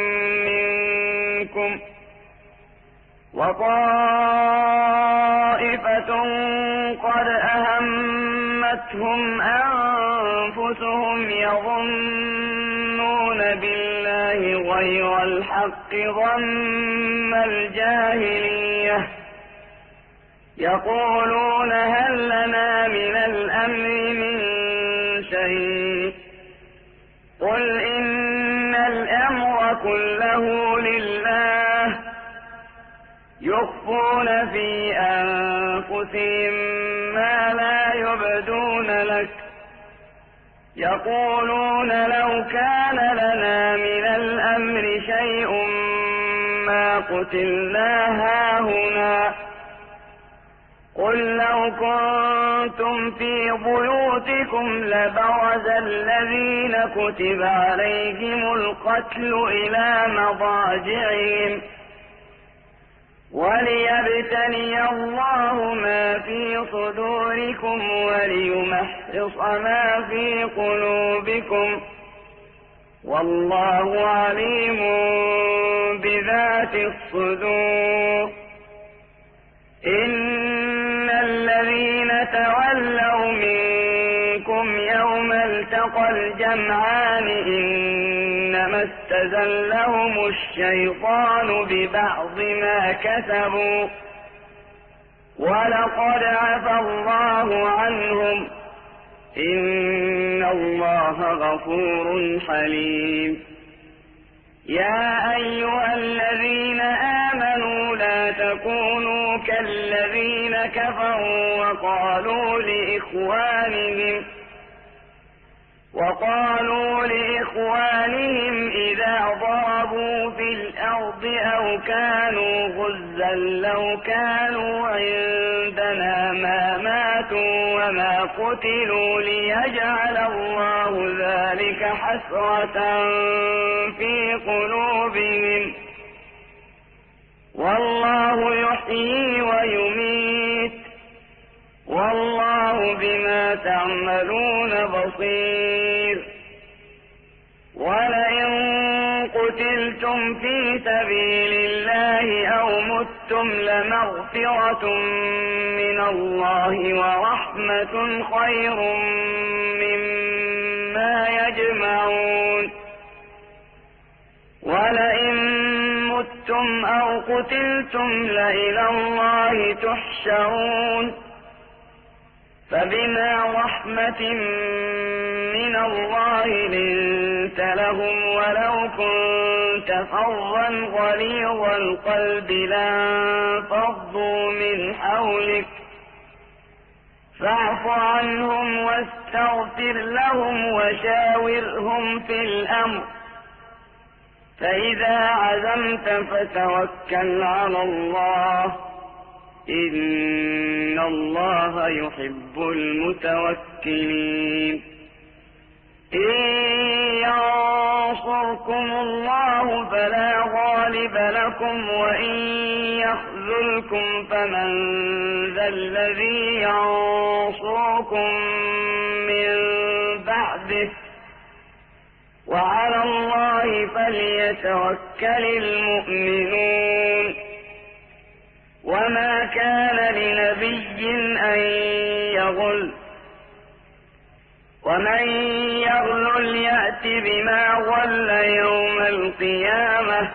منكم وطائفة قد أهمتهم أنفسهم يظنون بالله غير الحق ظن الجاهلية يقولون هل لنا من الأمر من شيء قل إن الأمر كله لله يخفون في أنفسهم ما لا يبدون لك يقولون لو كان لنا من الأمر شيء ما قتلنا هاهنا قل لو كنتم في بيوتكم لبرز الذين كتب عليهم القتل إلى مضاجعهم وليبتلي الله ما في صدوركم وليمحص ما في قلوبكم والله عليم بذات الصدور. إن الذين تولوا منكم يوم التقى الجمعان إنما استزلهم الشيطان ببعض ما كسبوا ولقد عفى الله عنهم إن الله غفور حليم. يا أيها الذين آمنوا لا تكونوا كالذين كفروا وقالوا لإخوانهم إذا ضربوا في الأرض أو كانوا غزا لو كانوا عندنا ما ماتوا وما قتلوا ليجعل الله ذلك حسرة في قلوبهم والله يحيي ويميت والله بما تعملون بصير. ولئن قتلتم في سبيل الله أو متم لمغفرة من الله ورحمة خير مما يجمعون. ولئن متم أو قتلتم لإلى الله تحشرون. فبما رحمة من الله لنت لهم ولو كنت فظا غليظ القلب لانفضوا من حولك فاعف عنهم واستغفر لهم وشاورهم في الأمر فإذا عزمت فتوكل على الله إن الله يحب المتوكلين. إن ينصركم الله فلا غالب لكم وإن يخذلكم فمن ذا الذي ينصركم من بعده وعلى الله فليتوكل المؤمنون. وما كان لنبي أن يغل ومن يغلل يأت بما غل يوم القيامة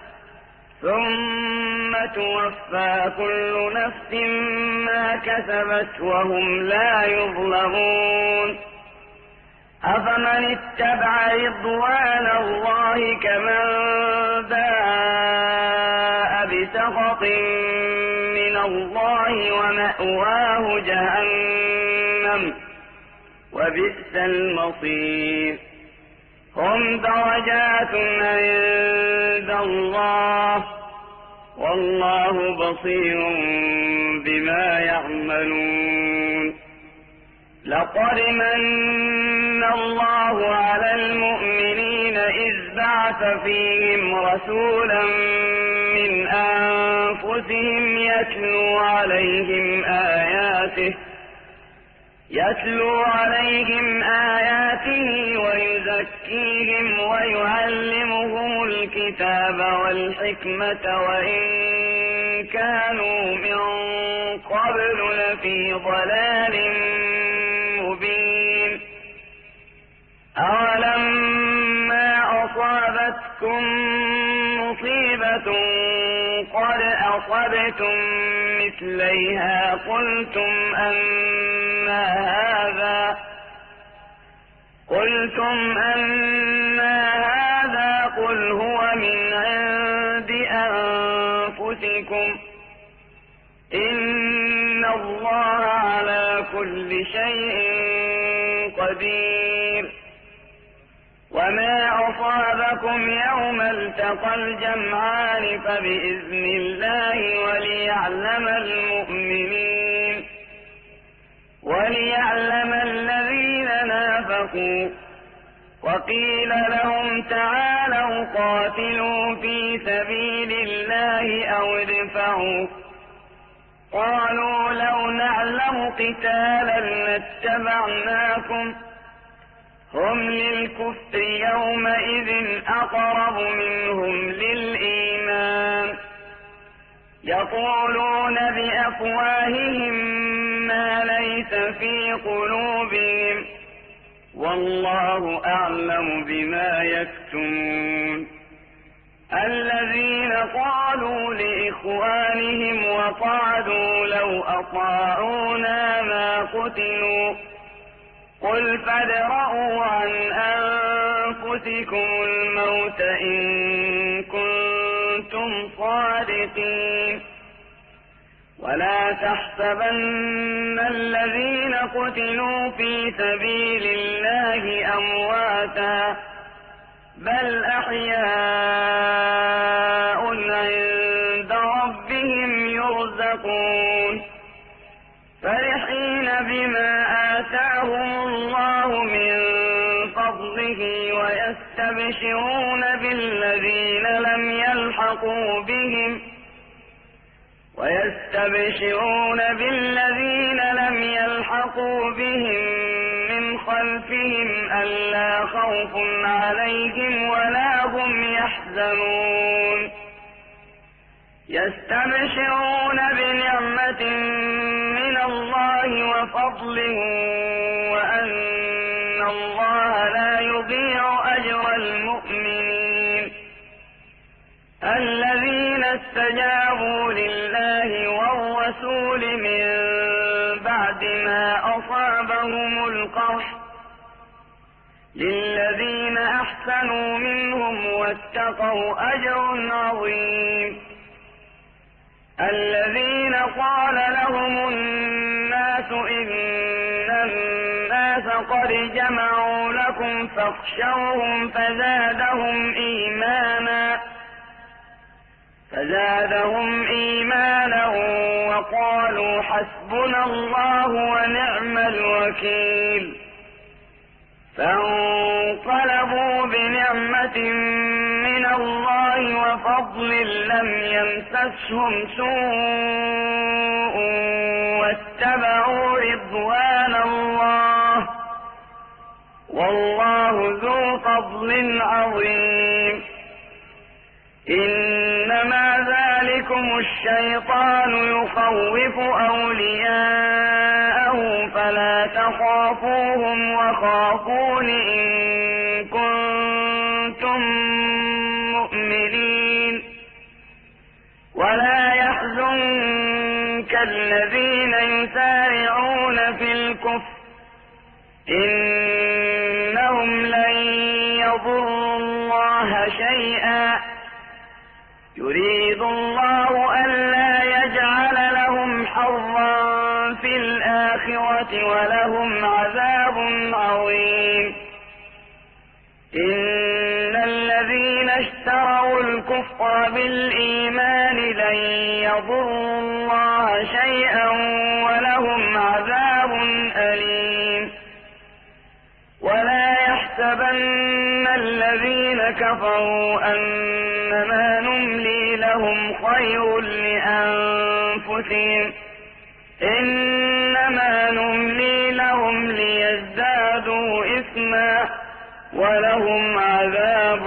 ثم توفى كل نفس ما كسبت وهم لا يظلمون. أفمن اتبع رضوان الله كمن باء بسخط من الله ومأواه جهنم وبئس المصير هم درجات عند الله والله بصير بما يعملون لقد من الله على المؤمنين إذ بعث فيهم رسولا من أنفسهم يتلو عليهم آياته ويزكيهم ويعلمهم الكتاب والحكمة وإن كانوا من قبل لفي ضلال مبين أولما أصابتكم مصيبة قد أصبتم مثليها قلتم أن هذا قل هو من عند أنفسكم إن الله على كل شيء قدير وما أصابكم يوم التقى الجمعان فبإذن الله وليعلم الذين نافقوا وقيل لهم تعالوا قاتلوا في سبيل الله أو ادفعوا قالوا لو نعلم قتالا لاتبعناكم هم للكفر يومئذ أقرب منهم للإيمان يقولون بأفواههم ما ليس في قلوبهم والله أعلم بما يكتمون الذين قالوا لإخوانهم وقعدوا لو أطاعونا ما قتلوا قل فادرءوا عن أنفسكم الموت إن كنتم صادقين ولا تحسبن الذين قتلوا في سبيل الله أمواتا بل أحياء عند ربهم يرزقون فرحين بما آتاهم الله من فضله ويستبشرون بالذين لم يلحقوا بهم من خلفهم ألا خوف عليهم ولا هم يحزنون يستبشرون بنعمة من الله وفضل وأن الله لا يضيع أجر المؤمنين الذين استجابوا لله والرسول من بعد ما أصابهم القرح للذين أحسنوا منهم واتقوا أجر عظيم الذين قال لهم الناس إن الناس قد جمعوا لكم فاخشوهم فزادهم إيمانا وقالوا حسبنا الله ونعم الوكيل فانقلبوا بنعمة من الله وفضل لم يمسسهم سوء واتبعوا رضوان الله والله ذو فضل عظيم إنما ذلكم الشيطان يخوف أولياءه فلا تخافوهم وخافون إن كنتم مؤمنين ولا يحزنك الذين يسارعون في الكفر إنهم لن يضروا الله شيئا يريد الله ألا يجعل لهم ولهم عذاب عظيم. إن الذين اشتروا الكفر بالإيمان لن يضروا الله شيئا ولهم عذاب أليم. ولا يحسبن الذين كفروا أنما نملي لهم خير لأنفسهم إنما نملي لهم ليزدادوا إثما ولهم عذاب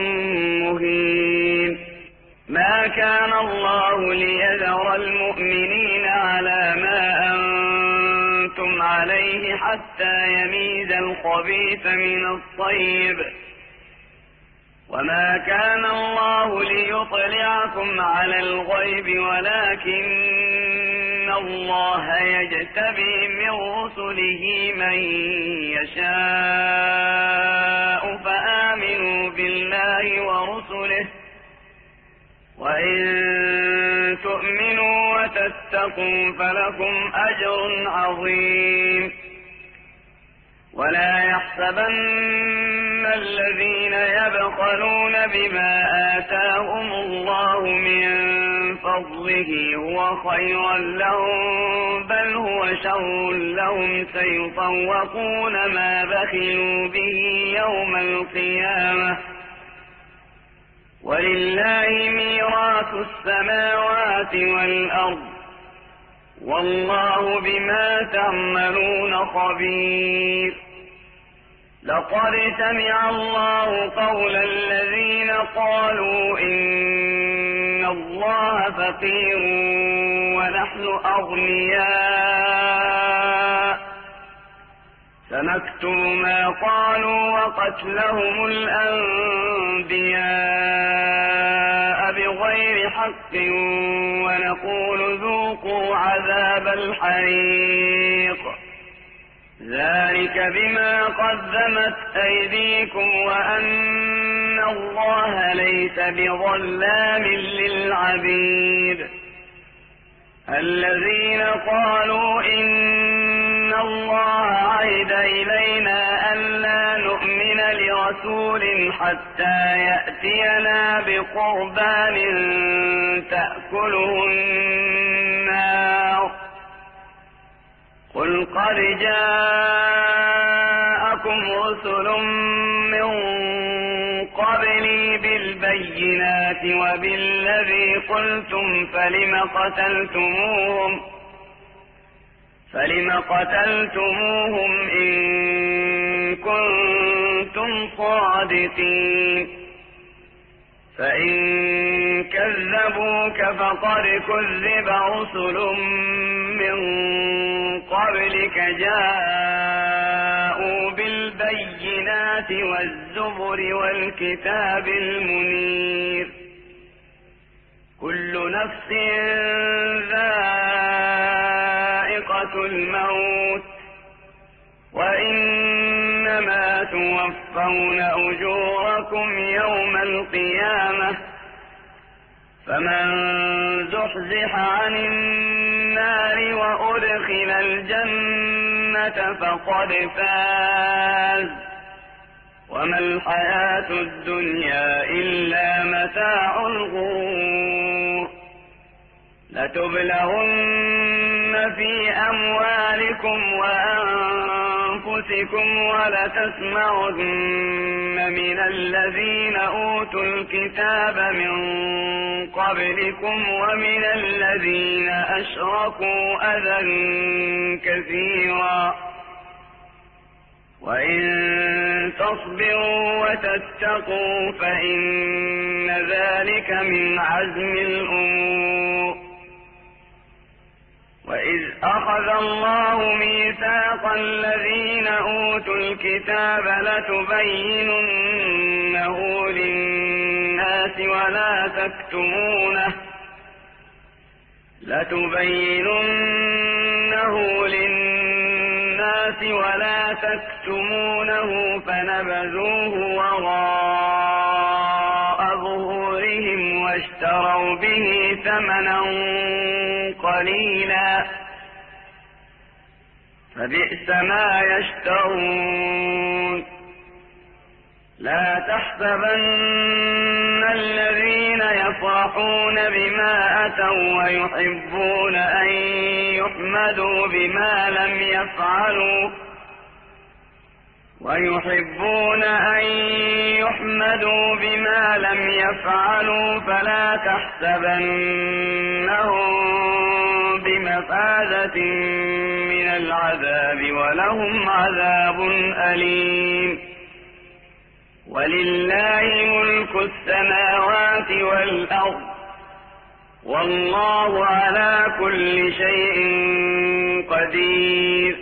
مهين. ما كان الله ليذر المؤمنين على ما أنتم عليه حتى يميز الخبيث من الطيب وما كان الله ليطلعكم على الغيب ولكن الله يجتبي من رسله من يشاء فآمنوا بالله ورسله وإن تؤمنوا وتتقوا فلكم أجر عظيم. ولا يحسبن الذين يبخلون بما آتاهم الله من فضله هو خيرا لهم بل هو شر لهم سيطوقون ما بخلوا به يوم القيامة ولله ميراث السماوات والأرض والله بما تعملون خبير. لقد سمع الله قول الذين قالوا إن الله فقير ونحن أغنياء سنكتب ما قالوا وقتلهم الأنبياء بغير حق ونقول ذوقوا عذاب الحريق ذلك بما قدمت أيديكم وأن الله ليس بظلام للعبيد. الذين قالوا إن الله عهد إلينا ألا نؤمن لرسول حتى يأتينا بقربان تأكله النار قل قد جاءكم رسل من قبلي بالبينات وبالذي قلتم فلم قتلتموهم إن كنتم صادقين. فإن كذبوك فقد كذب رسل من قبلك جاءوا بالبينات والزبر والكتاب المنير. كل نفس ذائقة الموت وإنما توفون أجوركم يوم القيامة فمن زحزح عن النار وأدخل الجنة فقد فاز وما الحياة الدنيا إلا متاع الغرور. لتبلغن في أموالكم وأنفسكم ولتسمعن من الذين أوتوا الكتاب من قبلكم ومن الذين أشركوا أذى كثيرا وإن تصبروا وتتقوا فإن ذلك من عزم الأمور. وإذ أخذ الله ميثاق الذين أوتوا الكتاب لتبيننه للناس ولا تكتمونه فنبذوه وراء ظهورهم واشتروا به ثمنا قليلا فبئس ما يشترون. لا تحسبن الذين يفرحون بما أتوا ويحبون أن يحمدوا بما لم يفعلوا فلا تحسبنهم بمفازة من العذاب ولهم عذاب أليم. ولله ملك السماوات والأرض والله على كل شيء قدير.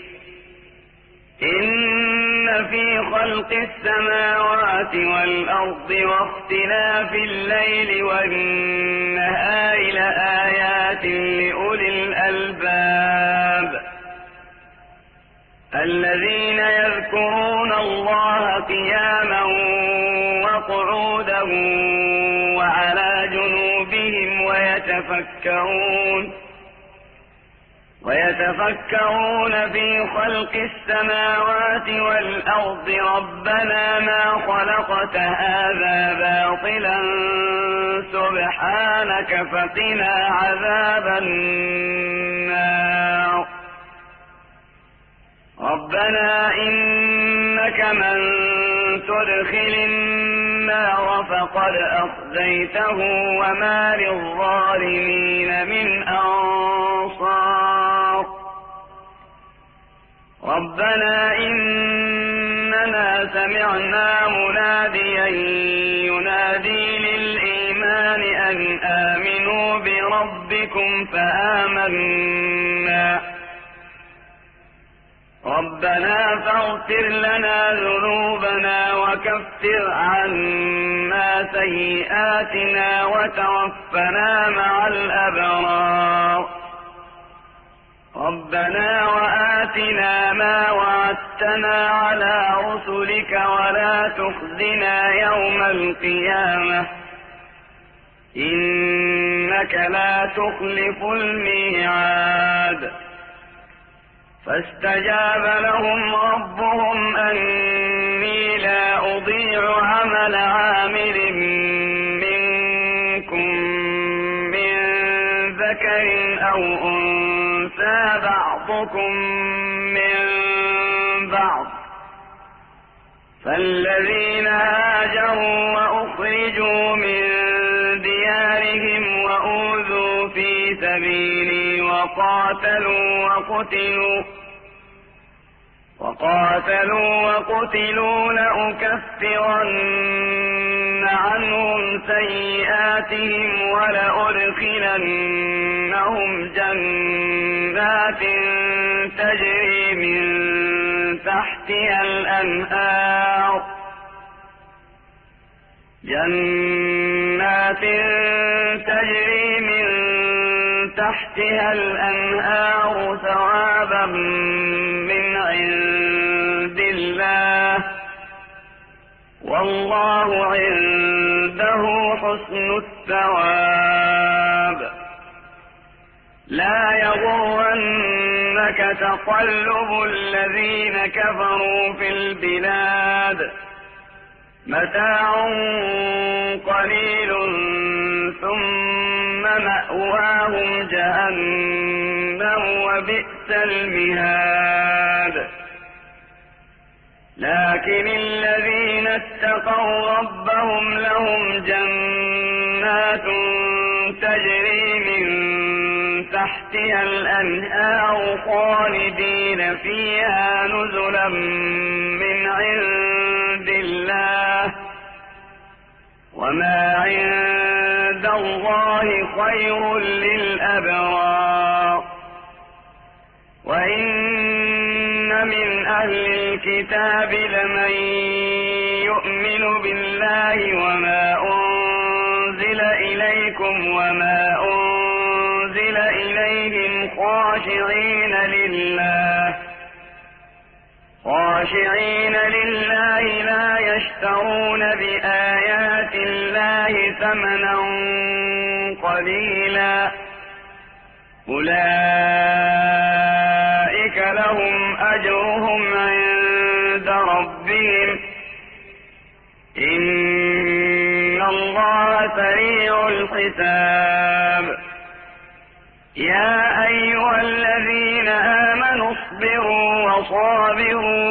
إن في خلق السماوات والأرض واختلاف الليل والنهار لآيات لأولي الألباب الذين يذكرون الله قياما وقعودا وعلى جنوبهم ويتفكرون في خلق السماوات والأرض ربنا ما خلقت هذا باطلا سبحانك فقنا عذاب النار. ربنا إنك من تدخل النار فقد أخزيته وما للظالمين من أنصار. ربنا إننا سمعنا مناديا ينادي للإيمان أن آمنوا بربكم فآمنا. ربنا فاغفر لنا ذنوبنا وكفر عنا سيئاتنا وتوفنا مع الأبرار. ربنا وآتنا ما وعدتنا على رسلك ولا تخزنا يوم القيامة إنك لا تخلف الميعاد. فاستجاب لهم ربهم أني لا أضيع عمل عامل منكم من ذكر أو أنثى بعضكم من بعض. فالذين هاجروا وأخرجوا من ديارهم وأوذوا في سبيلي وقاتلوا لأكفرن عنهم سيئاتهم ولأدخلنهم جنات تجري من تحتها الأنهار ثوابا من عند الله والله عنده حسن الثواب. لا يغرنك تقلب الذين كفروا في البلاد متاع قليل ثم مأواهم جهنم وبئس المهاد. لكن الذين اتقوا ربهم لهم جنات تجري من تحتها الأنهار خالدين فيها نزلا من عند الله وما عند الله خير للأبرار. وإن من أهل الكتاب لمن يؤمن بالله وما أنزل إليكم وما أنزل إليهم خاشعين لله لا يشترون بآيات الله ثمنا قليلا أولئك لهم الحساب. يا أيها الذين آمنوا اصبروا وصابروا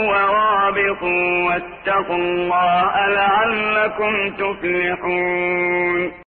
ورابطوا واتقوا الله لعلكم تفلحون.